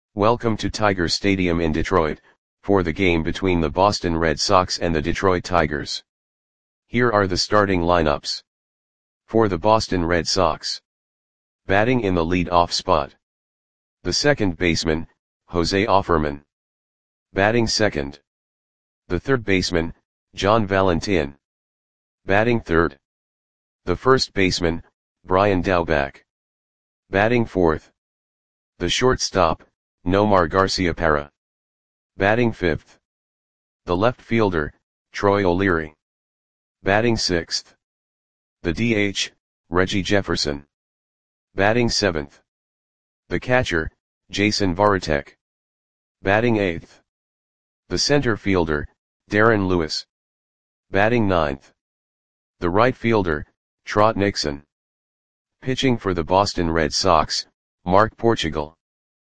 Welcome to Tiger Stadium in Detroit, for the game between the Boston Red Sox and the Detroit Tigers. Here are the starting lineups. For the Boston Red Sox. Batting in the lead-off spot. The second baseman, Jose Offerman. Batting second. The third baseman, John Valentin. Batting third. The first baseman, Brian Daubach. Batting fourth. The shortstop, Nomar Garciaparra. Batting fifth. The left fielder, Troy O'Leary. Batting sixth. The DH, Reggie Jefferson. Batting seventh. The catcher, Jason Varitek. Batting eighth. The center fielder, Darren Lewis. Batting ninth. The right fielder, Trot Nixon. Pitching for the Boston Red Sox, Mark Portugal.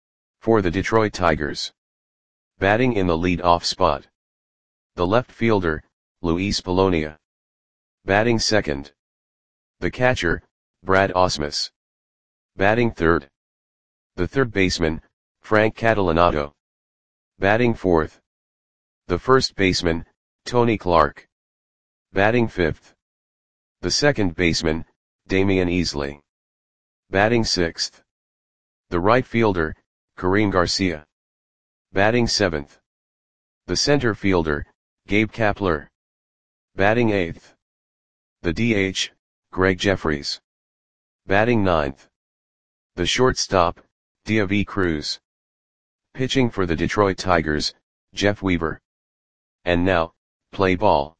For the Detroit Tigers. Batting in the lead-off spot. The left fielder, Luis Polonia. Batting second. The catcher, Brad Ausmus. Batting third. The third baseman, Frank Catalanotto. Batting fourth. The first baseman, Tony Clark. Batting fifth. The second baseman, Damian Easley. Batting sixth. The right fielder, Kareem Garcia. Batting seventh. The center fielder, Gabe Kapler. Batting eighth. The DH, Greg Jeffries. Batting ninth. The shortstop, Diaby Cruz. Pitching for the Detroit Tigers, Jeff Weaver. And now, play ball.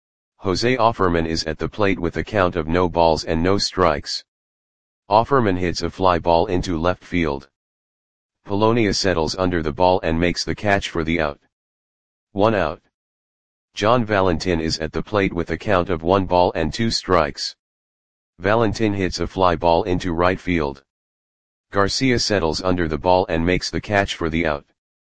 Jose Offerman is at the plate with a count of no balls and no strikes. Offerman hits a fly ball into left field. Polonia settles under the ball and makes the catch for the out. 1 out. John Valentin is at the plate with a count of 1 ball and 2 strikes. Valentin hits a fly ball into right field. Garcia settles under the ball and makes the catch for the out.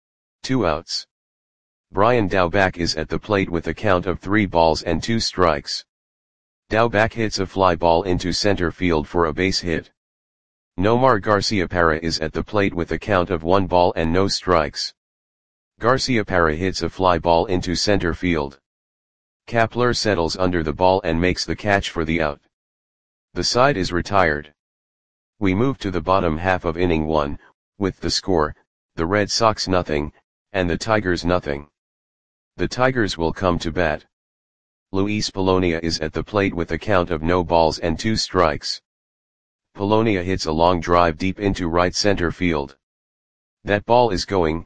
2 outs. Brian Daubach is at the plate with a count of 3 balls and 2 strikes. Daubach hits a fly ball into center field for a base hit. Nomar Garciaparra is at the plate with a count of 1 ball and no strikes. Garciaparra hits a fly ball into center field. Kapler settles under the ball and makes the catch for the out. The side is retired. We move to the bottom half of inning 1, with the score, the Red Sox nothing, and the Tigers nothing. The Tigers will come to bat. Luis Polonia is at the plate with a count of no balls and 2 strikes. Polonia hits a long drive deep into right center field. That ball is gone.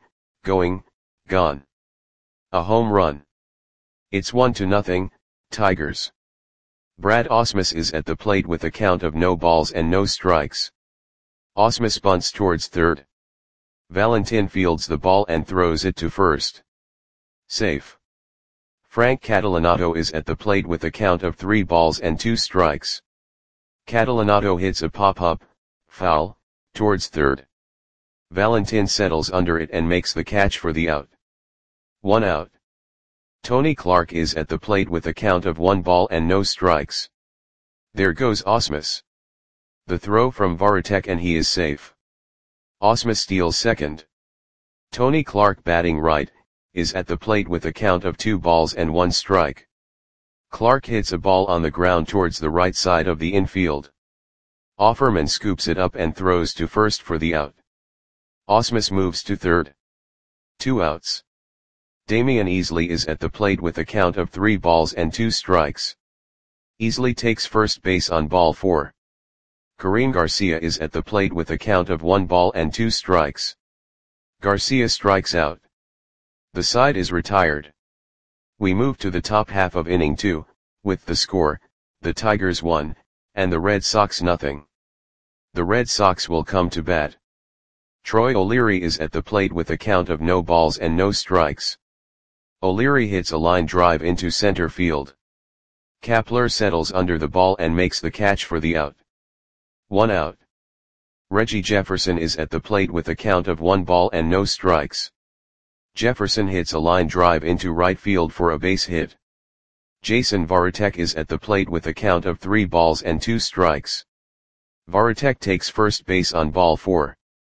A home run. It's 1-0, Tigers. Brad Ausmus is at the plate with a count of no balls and no strikes. Ausmus bunts towards third. Valentin fields the ball and throws it to first. Safe. Frank Catalanotto is at the plate with a count of 3 balls and 2 strikes. Catalanotto hits a pop-up, foul, towards third. Valentin settles under it and makes the catch for the out. 1 out. Tony Clark is at the plate with a count of 1 ball and no strikes. There goes Ausmus. The throw from Varitek and he is safe. Ausmus steals second. Tony Clark, batting right, is at the plate with a count of 2 balls and 1 strike. Clark hits a ball on the ground towards the right side of the infield. Offerman scoops it up and throws to first for the out. Ausmus moves to third. 2 outs. Damian Easley is at the plate with a count of 3 balls and 2 strikes. Easley takes first base on ball 4. Kareem Garcia is at the plate with a count of 1 ball and 2 strikes. Garcia strikes out. The side is retired. We move to the top half of inning 2, with the score, the Tigers 1, and the Red Sox nothing. The Red Sox will come to bat. Troy O'Leary is at the plate with a count of no balls and no strikes. O'Leary hits a line drive into center field. Kapler settles under the ball and makes the catch for the out. 1 out. Reggie Jefferson is at the plate with a count of 1 ball and no strikes. Jefferson hits a line drive into right field for a base hit. Jason Varitek is at the plate with a count of 3 balls and 2 strikes. Varitek takes first base on ball 4.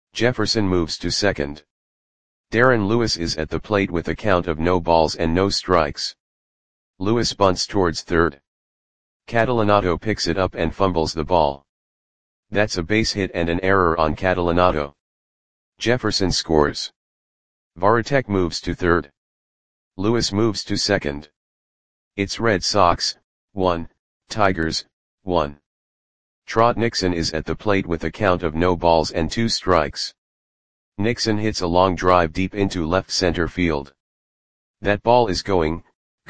Jefferson moves to second. Darren Lewis is at the plate with a count of no balls and no strikes. Lewis bunts towards third. Catalanato picks it up and fumbles the ball. That's a base hit and an error on Catalanato. Jefferson scores. Varitek moves to third. Lewis moves to second. It's Red Sox, 1, Tigers, 1. Trot Nixon is at the plate with a count of no balls and 2 strikes. Nixon hits a long drive deep into left center field. That ball is going,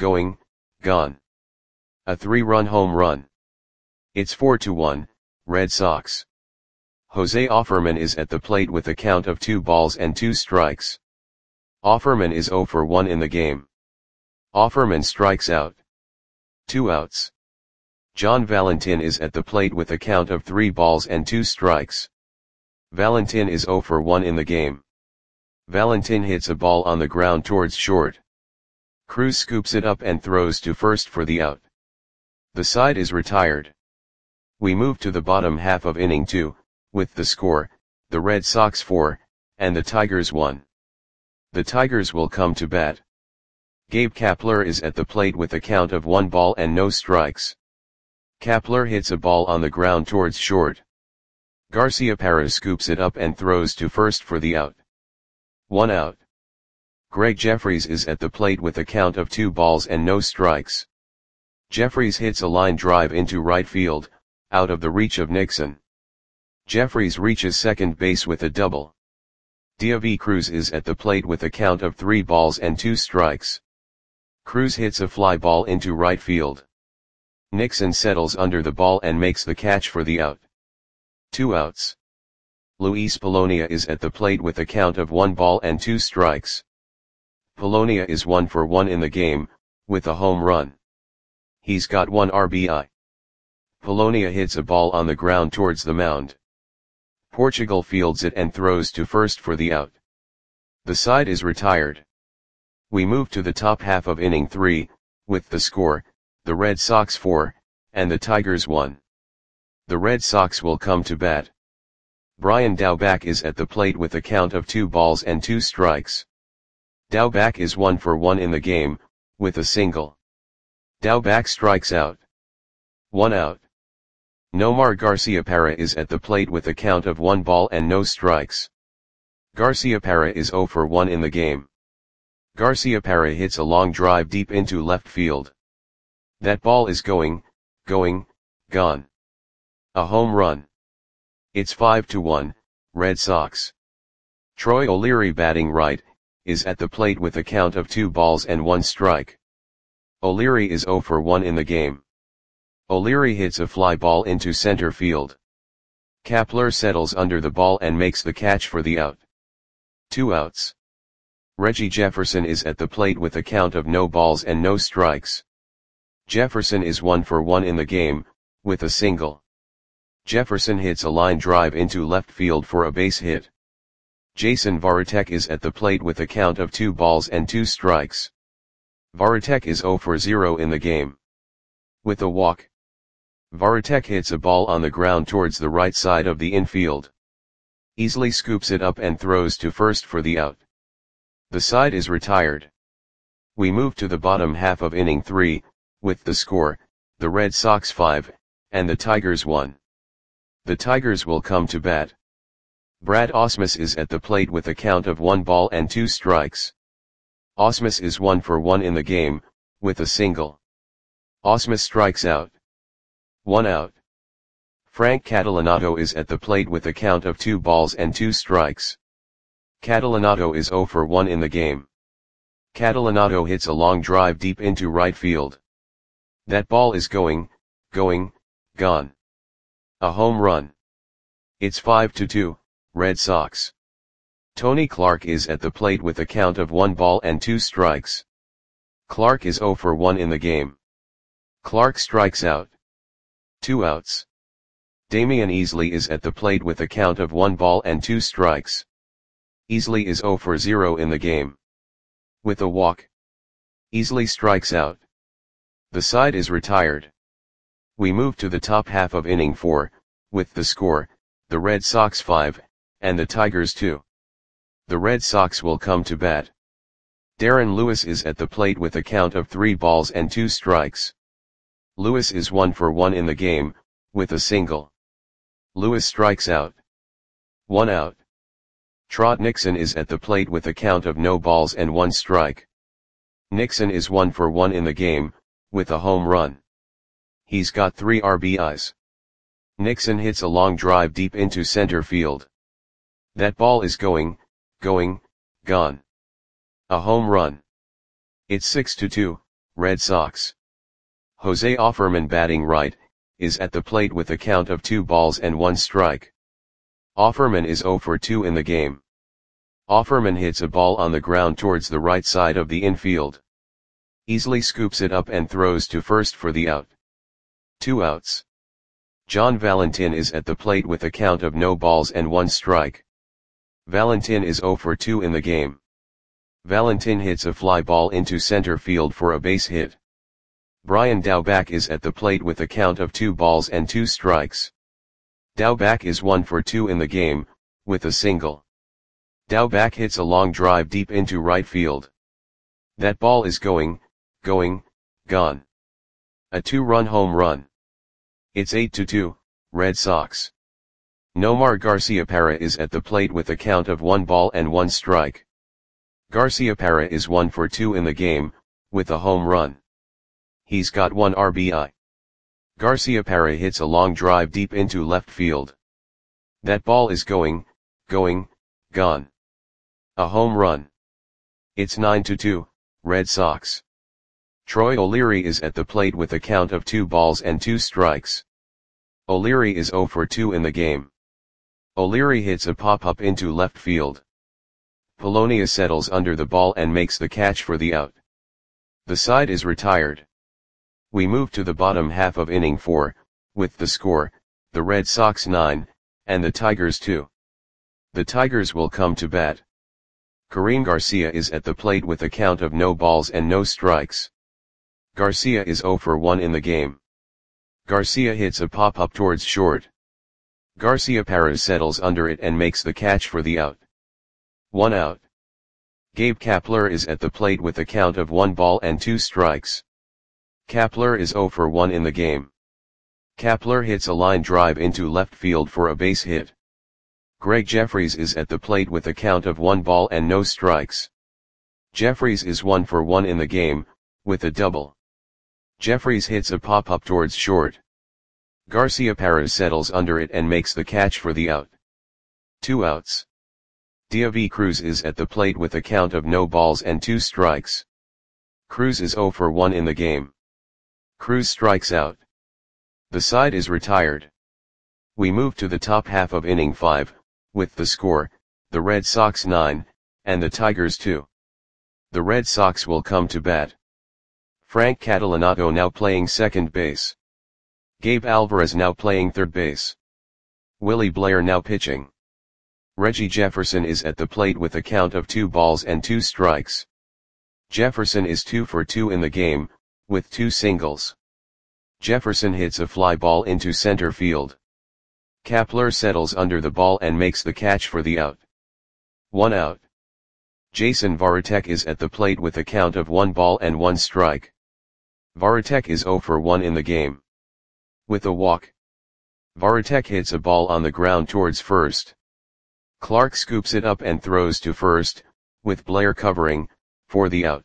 gone. A 3-run home run. It's 4-1, Red Sox. Jose Offerman is at the plate with a count of 2 balls and 2 strikes. Offerman is 0 for 1 in the game. Offerman strikes out. 2 outs. John Valentin is at the plate with a count of 3 balls and 2 strikes. Valentin is 0 for 1 in the game. Valentin hits a ball on the ground towards short. Cruz scoops it up and throws to first for the out. The side is retired. We move to the bottom half of inning 2, with the score, the Red Sox 4, and the Tigers 1. The Tigers will come to bat. Gabe Kapler is at the plate with a count of 1 ball and no strikes. Kapler hits a ball on the ground towards short. Garciaparra scoops it up and throws to first for the out. 1 out. Greg Jeffries is at the plate with a count of 2 balls and no strikes. Jeffries hits a line drive into right field, out of the reach of Nixon. Jeffries reaches second base with a double. Diavi Cruz is at the plate with a count of 3 balls and 2 strikes. Cruz hits a fly ball into right field. Nixon settles under the ball and makes the catch for the out. 2 outs. Luis Polonia is at the plate with a count of 1 ball and 2 strikes. Polonia is 1 for 1 in the game, with a home run. He's got 1 RBI. Polonia hits a ball on the ground towards the mound. Portugal fields it and throws to first for the out. The side is retired. We move to the top half of inning 3, with the score, the Red Sox 4, and the Tigers 1. The Red Sox will come to bat. Brian Daubach is at the plate with a count of 2 balls and 2 strikes. Daubach is 1 for 1 in the game, with a single. Daubach strikes out. 1 out. Nomar Garciaparra is at the plate with a count of 1 ball and no strikes. Garciaparra is 0 for 1 in the game. Garciaparra hits a long drive deep into left field. That ball is going, gone. A home run. It's 5-1, Red Sox. Troy O'Leary, batting right, is at the plate with a count of 2 balls and 1 strike. O'Leary is 0 for 1 in the game. O'Leary hits a fly ball into center field. Kapler settles under the ball and makes the catch for the out. 2 outs. Reggie Jefferson is at the plate with a count of no balls and no strikes. Jefferson is 1 for 1 in the game, with a single. Jefferson hits a line drive into left field for a base hit. Jason Varitek is at the plate with a count of 2 balls and 2 strikes. Varitek is 0 for 0 in the game. With a walk. Varitek hits a ball on the ground towards the right side of the infield. Easily scoops it up and throws to first for the out. The side is retired. We move to the bottom half of inning 3, with the score, the Red Sox 5, and the Tigers 1. The Tigers will come to bat. Brad Ausmus is at the plate with a count of 1 ball and 2 strikes. Ausmus is 1 for 1 in the game, with a single. Ausmus strikes out. 1 out. Frank Catalanato is at the plate with a count of 2 balls and 2 strikes. Catalanato is 0 for 1 in the game. Catalanato hits a long drive deep into right field. That ball is going, gone. A home run. It's 5-2, Red Sox. Tony Clark is at the plate with a count of 1 ball and 2 strikes. Clark is 0 for 1 in the game. Clark strikes out. 2 outs. Damian Easley is at the plate with a count of 1 ball and 2 strikes. Easley is 0 for 0 in the game. With a walk. Easley strikes out. The side is retired. We move to the top half of inning 4, with the score, the Red Sox 5, and the Tigers 2. The Red Sox will come to bat. Darren Lewis is at the plate with a count of 3 balls and 2 strikes. Lewis is 1 for 1 in the game, with a single. Lewis strikes out. 1 out. Trot Nixon is at the plate with a count of no balls and 1 strike. Nixon is 1 for 1 in the game, with a home run. He's got 3 RBIs. Nixon hits a long drive deep into center field. That ball is going, gone. A home run. It's 6-2, Red Sox. Jose Offerman, batting right, is at the plate with a count of 2 balls and 1 strike. Offerman is 0 for 2 in the game. Offerman hits a ball on the ground towards the right side of the infield. Easily scoops it up and throws to first for the out. 2 outs. John Valentin is at the plate with a count of no balls and 1 strike. Valentin is 0 for 2 in the game. Valentin hits a fly ball into center field for a base hit. Brian Daubach is at the plate with a count of 2 balls and 2 strikes. Daubach is 1 for 2 in the game, with a single. Daubach hits a long drive deep into right field. That ball is going, gone. A 2-run home run. It's 8-2, Red Sox. Nomar Garciaparra is at the plate with a count of 1 ball and 1 strike. Garciaparra is 1 for 2 in the game, with a home run. He's got 1 RBI. Garciaparra hits a long drive deep into left field. That ball is going, gone. A home run. It's 9-2, Red Sox. Troy O'Leary is at the plate with a count of 2 balls and 2 strikes. O'Leary is 0 for 2 in the game. O'Leary hits a pop-up into left field. Polonia settles under the ball and makes the catch for the out. The side is retired. We move to the bottom half of inning 4, with the score, the Red Sox 9, and the Tigers 2. The Tigers will come to bat. Karim Garcia is at the plate with a count of no balls and no strikes. Garcia is 0 for 1 in the game. Garcia hits a pop-up towards short. Garciaparra settles under it and makes the catch for the out. 1 out. Gabe Kapler is at the plate with a count of 1 ball and 2 strikes. Kapler is 0 for 1 in the game. Kapler hits a line drive into left field for a base hit. Greg Jeffries is at the plate with a count of 1 ball and no strikes. Jeffries is 1 for 1 in the game, with a double. Jeffries hits a pop-up towards short. Garciaparra settles under it and makes the catch for the out. 2 outs. Diaby Cruz is at the plate with a count of no balls and 2 strikes. Cruz is 0 for 1 in the game. Cruz strikes out. The side is retired. We move to the top half of inning 5, with the score, the Red Sox 9, and the Tigers 2. The Red Sox will come to bat. Frank Catalanato now playing second base. Gabe Alvarez now playing third base. Willie Blair now pitching. Reggie Jefferson is at the plate with a count of 2 balls and 2 strikes. Jefferson is 2 for 2 in the game, with 2 singles. Jefferson hits a fly ball into center field. Kapler settles under the ball and makes the catch for the out. 1 out. Jason Varitek is at the plate with a count of 1 ball and 1 strike. Varitek is 0 for 1 in the game. With a walk. Varitek hits a ball on the ground towards first. Clark scoops it up and throws to first, with Blair covering, for the out.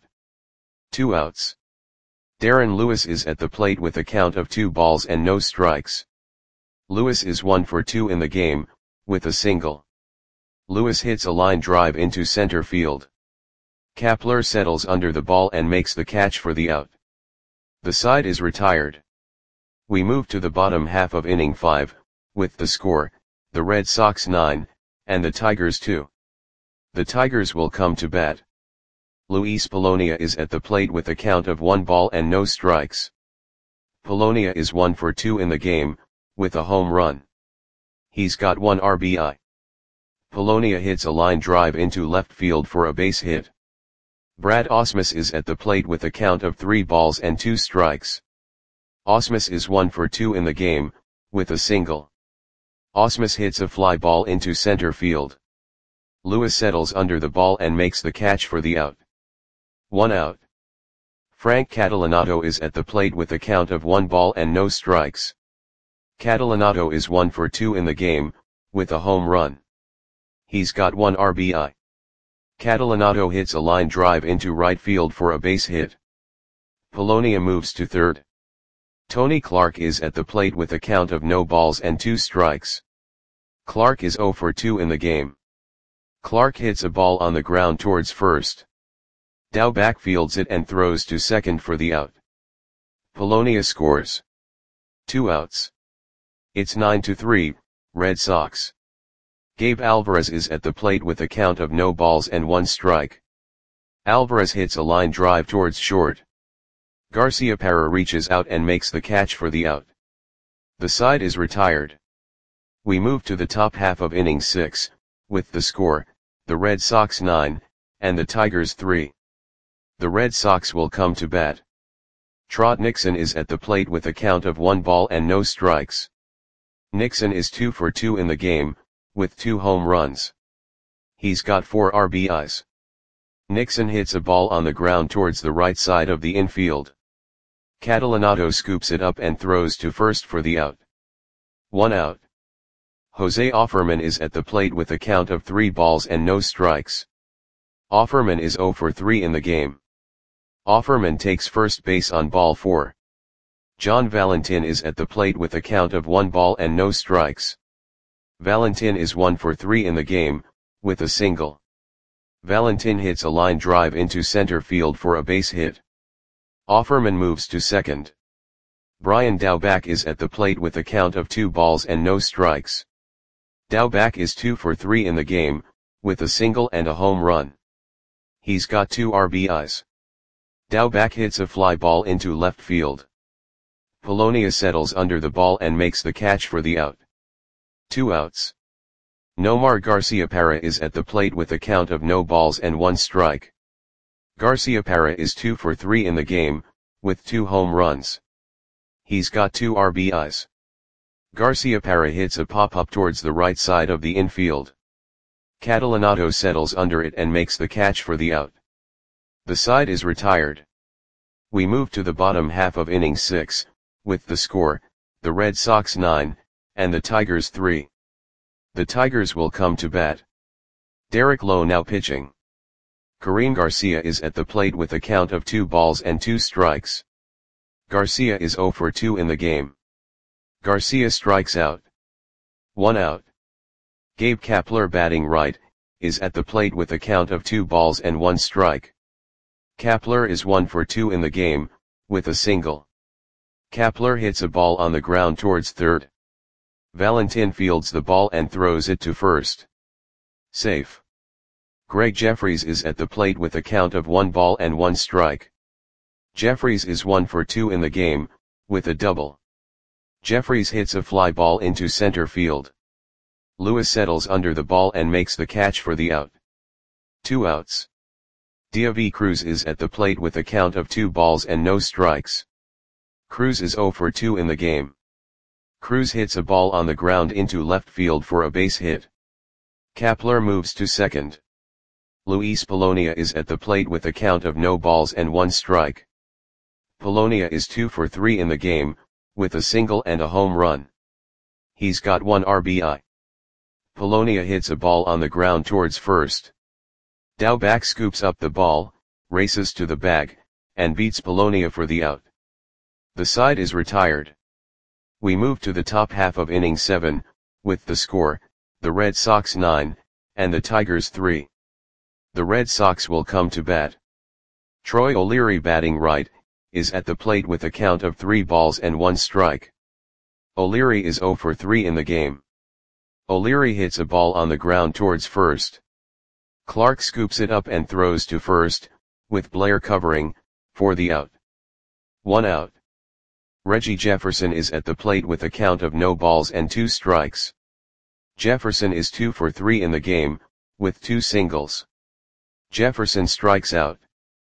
2 outs. Darren Lewis is at the plate with a count of 2 balls and no strikes. Lewis is 1 for 2 in the game, with a single. Lewis hits a line drive into center field. Kapler settles under the ball and makes the catch for the out. The side is retired. We move to the bottom half of inning 5, with the score, the Red Sox 9, and the Tigers 2. The Tigers will come to bat. Luis Polonia is at the plate with a count of 1 ball and no strikes. Polonia is 1 for 2 in the game, with a home run. He's got 1 RBI. Polonia hits a line drive into left field for a base hit. Brad Ausmus is at the plate with a count of 3 balls and 2 strikes. Ausmus is 1 for 2 in the game, with a single. Ausmus hits a fly ball into center field. Lewis settles under the ball and makes the catch for the out. 1 out. Frank Catalanato is at the plate with a count of 1 ball and no strikes. Catalanato is 1 for 2 in the game, with a home run. He's got 1 RBI. Catalanato hits a line drive into right field for a base hit. Polonia moves to third. Tony Clark is at the plate with a count of no balls and 2 strikes. Clark is 0 for 2 in the game. Clark hits a ball on the ground towards first. Dow backfields it and throws to second for the out. Polonia scores. 2 outs. It's 9-3, Red Sox. Gabe Alvarez is at the plate with a count of no balls and 1 strike. Alvarez hits a line drive towards short. Garciaparra reaches out and makes the catch for the out. The side is retired. We move to the top half of inning 6, with the score, the Red Sox 9, and the Tigers 3. The Red Sox will come to bat. Trot Nixon is at the plate with a count of 1 ball and no strikes. Nixon is 2 for 2 in the game, with 2 home runs. He's got 4 RBIs. Nixon hits a ball on the ground towards the right side of the infield. Catalanato scoops it up and throws to first for the out. 1 out. Jose Offerman is at the plate with a count of 3 balls and no strikes. Offerman is 0 for 3 in the game. Offerman takes first base on ball 4. John Valentin is at the plate with a count of 1 ball and no strikes. Valentin is 1 for 3 in the game, with a single. Valentin hits a line drive into center field for a base hit. Offerman moves to second. Brian Daubach is at the plate with a count of 2 balls and no strikes. Daubach is 2 for 3 in the game, with a single and a home run. He's got 2 RBIs. Daubach hits a fly ball into left field. Polonia settles under the ball and makes the catch for the out. 2 outs. Nomar Garciaparra is at the plate with a count of no balls and 1 strike. Garciaparra is 2 for 3 in the game, with 2 home runs. He's got 2 RBIs. Garciaparra hits a pop-up towards the right side of the infield. Catalanato settles under it and makes the catch for the out. The side is retired. We move to the bottom half of inning 6, with the score, the Red Sox 9, and the Tigers 3. The Tigers will come to bat. Derek Lowe now pitching. Karim Garcia is at the plate with a count of 2 balls and 2 strikes. Garcia is 0 for 2 in the game. Garcia strikes out. 1 out. Gabe Kapler batting right, is at the plate with a count of 2 balls and 1 strike. Kapler is 1 for 2 in the game, with a single. Kapler hits a ball on the ground towards third. Valentin fields the ball and throws it to first. Safe. Greg Jeffries is at the plate with a count of 1 ball and 1 strike. Jeffries is 1 for 2 in the game, with a double. Jeffries hits a fly ball into center field. Lewis settles under the ball and makes the catch for the out. 2 outs. Deivi Cruz is at the plate with a count of 2 balls and no strikes. Cruz is 0 for 2 in the game. Cruz hits a ball on the ground into left field for a base hit. Kapler moves to second. Luis Polonia is at the plate with a count of no balls and 1 strike. Polonia is 2 for 3 in the game, with a single and a home run. He's got 1 RBI. Polonia hits a ball on the ground towards first. Daubach scoops up the ball, races to the bag, and beats Polonia for the out. The side is retired. We move to the top half of inning 7, with the score, the Red Sox 9, and the Tigers 3. The Red Sox will come to bat. Troy O'Leary batting right, is at the plate with a count of 3 balls and 1 strike. O'Leary is 0 for 3 in the game. O'Leary hits a ball on the ground towards first. Clark scoops it up and throws to first, with Blair covering, for the out. 1 out. Reggie Jefferson is at the plate with a count of no balls and 2 strikes. Jefferson is 2 for 3 in the game, with 2 singles. Jefferson strikes out.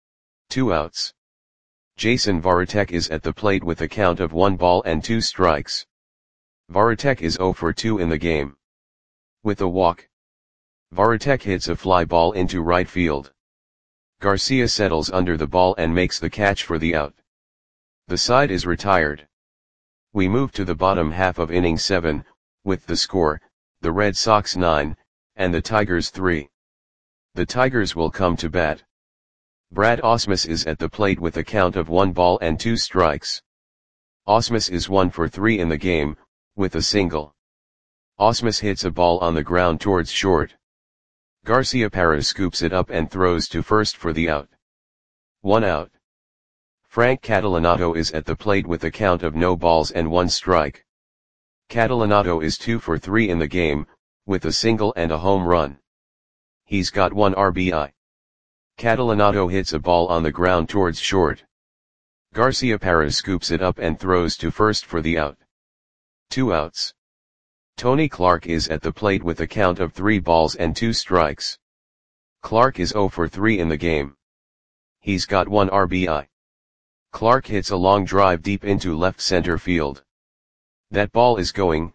2 outs. Jason Varitek is at the plate with a count of 1 ball and 2 strikes. Varitek is 0 for 2 in the game. With a walk, Varitek hits a fly ball into right field. Garcia settles under the ball and makes the catch for the out. The side is retired. We move to the bottom half of inning 7, with the score, the Red Sox 9, and the Tigers 3. The Tigers will come to bat. Brad Ausmus is at the plate with a count of 1 ball and 2 strikes. Ausmus is 1 for 3 in the game, with a single. Ausmus hits a ball on the ground towards short. Garciaparra scoops it up and throws to first for the out. 1 out. Frank Catalanotto is at the plate with a count of no balls and 1 strike. Catalanotto is 2 for 3 in the game, with a single and a home run. He's got 1 RBI. Catalanotto hits a ball on the ground towards short. Garciaparra scoops it up and throws to first for the out. 2 outs. Tony Clark is at the plate with a count of 3 balls and 2 strikes. Clark is 0 for 3 in the game. He's got 1 RBI. Clark hits a long drive deep into left center field. That ball is going,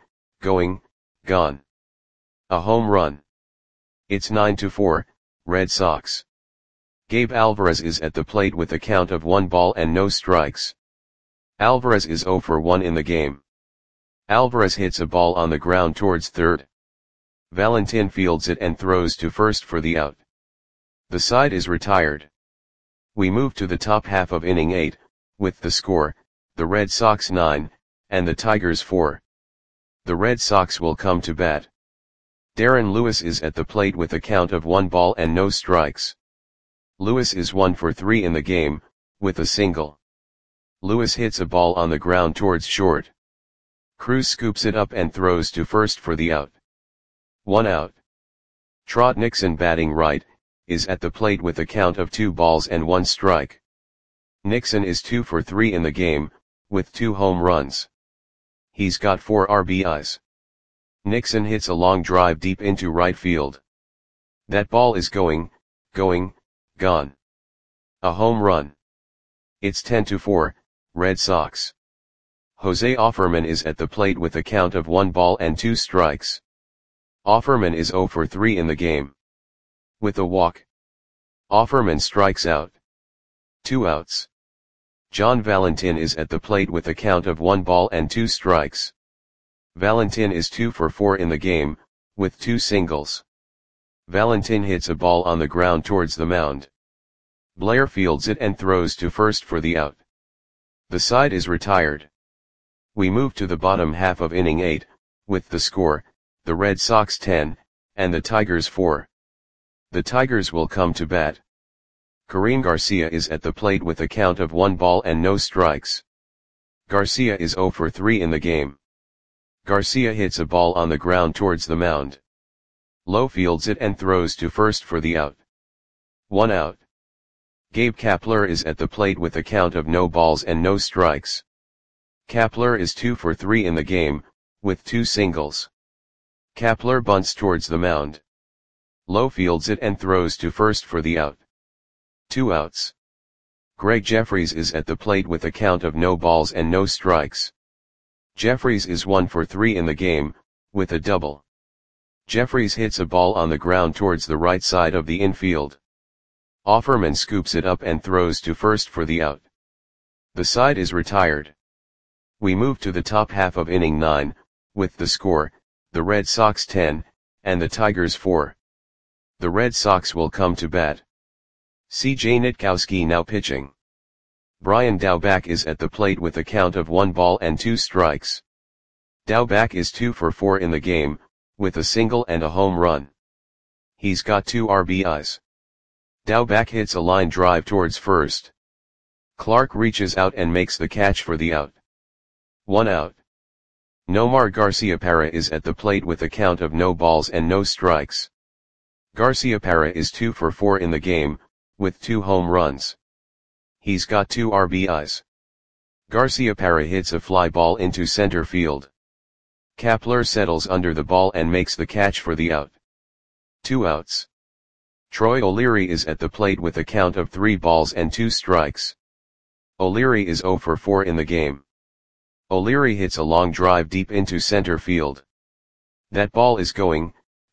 gone. A home run. It's 9-4, Red Sox. Gabe Alvarez is at the plate with a count of 1 ball and no strikes. Alvarez is 0 for 1 in the game. Alvarez hits a ball on the ground towards third. Valentin fields it and throws to first for the out. The side is retired. We move to the top half of inning 8, with the score, the Red Sox 9, and the Tigers 4. The Red Sox will come to bat. Darren Lewis is at the plate with a count of 1 ball and no strikes. Lewis is 1 for 3 in the game, with a single. Lewis hits a ball on the ground towards short. Cruz scoops it up and throws to first for the out. 1 out. Trot Nixon, batting right, is at the plate with a count of 2 balls and 1 strike. Nixon is 2 for 3 in the game, with 2 home runs. He's got 4 RBIs. Nixon hits a long drive deep into right field. That ball is going, gone. A home run. It's 10-4, Red Sox. Jose Offerman is at the plate with a count of 1 ball and 2 strikes. Offerman is 0 for 3 in the game. With a walk, Offerman strikes out. 2 outs. John Valentin is at the plate with a count of 1 ball and 2 strikes. Valentin is 2 for 4 in the game, with 2 singles. Valentin hits a ball on the ground towards the mound. Blair fields it and throws to first for the out. The side is retired. We move to the bottom half of inning 8, with the score, the Red Sox 10, and the Tigers 4. The Tigers will come to bat. Karim Garcia is at the plate with a count of 1 ball and no strikes. Garcia is 0 for 3 in the game. Garcia hits a ball on the ground towards the mound. Lowe fields it and throws to first for the out. 1 out. Gabe Kapler is at the plate with a count of no balls and no strikes. Kapler is 2 for 3 in the game, with 2 singles. Kapler bunts towards the mound. Lowe fields it and throws to first for the out. 2 outs. Greg Jeffries is at the plate with a count of no balls and no strikes. Jeffries is 1 for 3 in the game, with a double. Jeffries hits a ball on the ground towards the right side of the infield. Offerman scoops it up and throws to first for the out. The side is retired. We move to the top half of inning 9, with the score, the Red Sox 10, and the Tigers 4. The Red Sox will come to bat. C.J. Nitkowski now pitching. Brian Daubach is at the plate with a count of 1 ball and 2 strikes. Daubach is 2 for 4 in the game, with a single and a home run. He's got 2 RBIs. Daubach hits a line drive towards first. Clark reaches out and makes the catch for the out. 1 out. Nomar Garciaparra is at the plate with a count of no balls and no strikes. Garciaparra is 2 for 4 in the game, with 2 home runs. He's got 2 RBIs. Garciaparra hits a fly ball into center field. Kapler settles under the ball and makes the catch for the out. 2 outs. Troy O'Leary is at the plate with a count of 3 balls and 2 strikes. O'Leary is 0 for 4 in the game. O'Leary hits a long drive deep into center field. That ball is gone.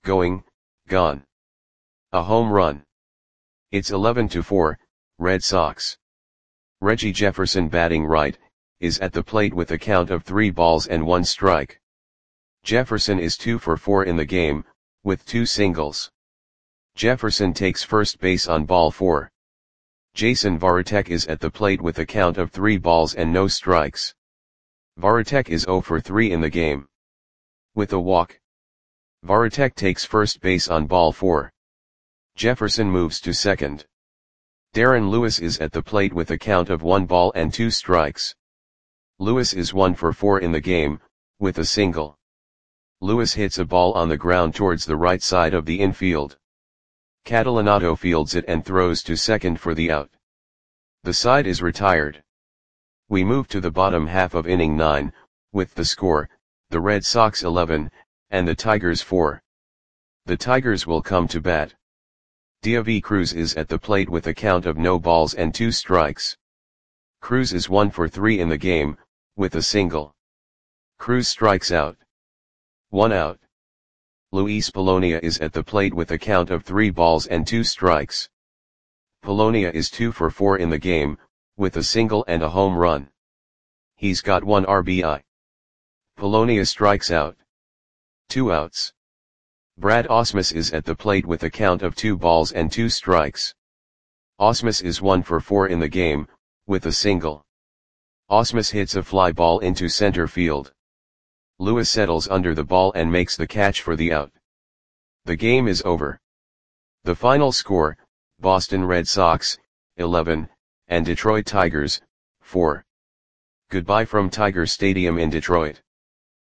A home run. It's 11-4, Red Sox. Reggie Jefferson, batting right, is at the plate with a count of 3 balls and 1 strike. Jefferson is 2 for 4 in the game, with 2 singles. Jefferson takes first base on ball 4. Jason Varitek is at the plate with a count of 3 balls and no strikes. Varitek is 0 for 3 in the game. With a walk. Varitek takes first base on ball 4. Jefferson moves to second. Darren Lewis is at the plate with a count of 1 ball and 2 strikes. Lewis is 1 for 4 in the game, with a single. Lewis hits a ball on the ground towards the right side of the infield. Catalanato fields it and throws to second for the out. The side is retired. We move to the bottom half of inning 9, with the score, the Red Sox 11, and the Tigers 4. The Tigers will come to bat. Deivi Cruz is at the plate with a count of no balls and 2 strikes. Cruz is 1 for 3 in the game, with a single. Cruz strikes out. 1 out. Luis Polonia is at the plate with a count of 3 balls and 2 strikes. Polonia is 2 for 4 in the game, with a single and a home run. He's got 1 RBI. Polonia strikes out. 2 outs. Brad Ausmus is at the plate with a count of 2 balls and 2 strikes. Ausmus is 1 for 4 in the game, with a single. Ausmus hits a fly ball into center field. Lewis settles under the ball and makes the catch for the out. The game is over. The final score, Boston Red Sox, 11, and Detroit Tigers, 4. Goodbye from Tiger Stadium in Detroit.